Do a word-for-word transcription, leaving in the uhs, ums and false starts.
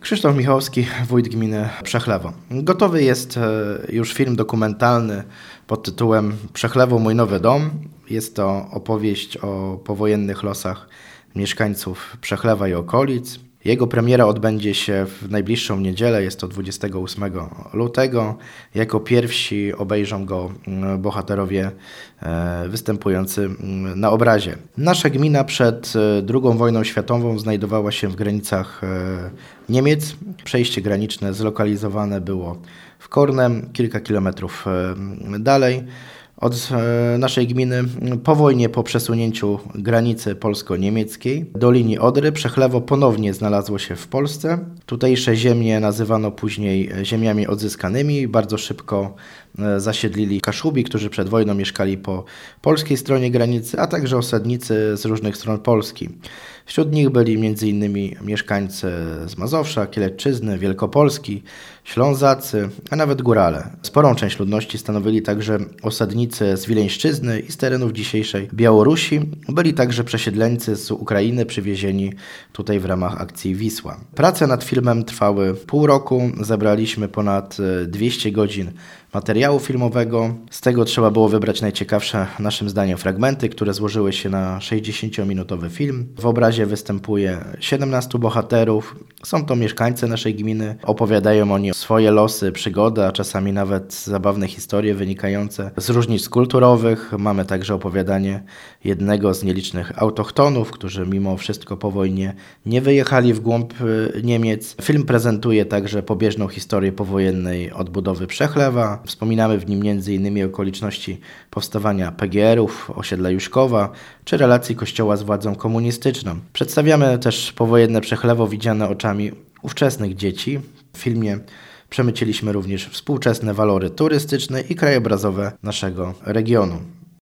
Krzysztof Michałowski, wójt gminy Przechlewo. Gotowy jest już film dokumentalny pod tytułem Przechlewo, mój nowy dom. Jest to opowieść o powojennych losach mieszkańców Przechlewa i okolic. Jego premiera odbędzie się w najbliższą niedzielę, jest to dwudziestego ósmego lutego. Jako pierwsi obejrzą go bohaterowie występujący na obrazie. Nasza gmina przed drugą wojną światową znajdowała się w granicach Niemiec. Przejście graniczne zlokalizowane było w Kornem, kilka kilometrów dalej od naszej gminy. Po wojnie, po przesunięciu granicy polsko-niemieckiej do linii Odry, Przechlewo ponownie znalazło się w Polsce. Tutejsze ziemie nazywano później ziemiami odzyskanymi. Bardzo szybko zasiedlili Kaszubi, którzy przed wojną mieszkali po polskiej stronie granicy, a także osadnicy z różnych stron Polski. Wśród nich byli m.in. mieszkańcy z Mazowsza, Kielecczyzny, Wielkopolski, Ślązacy, a nawet Górale. Sporą część ludności stanowili także osadnicy z Wileńszczyzny i z terenów dzisiejszej Białorusi. Byli także przesiedleńcy z Ukrainy przywiezieni tutaj w ramach akcji Wisła. Prace nad filmem trwały pół roku. Zebraliśmy ponad dwieście godzin materiału filmowego. Z tego trzeba było wybrać najciekawsze naszym zdaniem fragmenty, które złożyły się na sześćdziesięciominutowy film. W obrazie występuje siedemnastu bohaterów. Są to mieszkańcy naszej gminy. Opowiadają oni swoje losy, przygody, a czasami nawet zabawne historie wynikające z różnic kulturowych. Mamy także opowiadanie jednego z nielicznych autochtonów, którzy mimo wszystko po wojnie nie wyjechali w głąb Niemiec. Film prezentuje także pobieżną historię powojennej odbudowy Przechlewa. Wspominamy w nim między innymi okoliczności powstawania P G erów, osiedla Juśkowa, czy relacji kościoła z władzą komunistyczną. Przedstawiamy też powojenne Przechlewo widziane oczami ówczesnych dzieci. W filmie przemyciliśmy również współczesne walory turystyczne i krajobrazowe naszego regionu.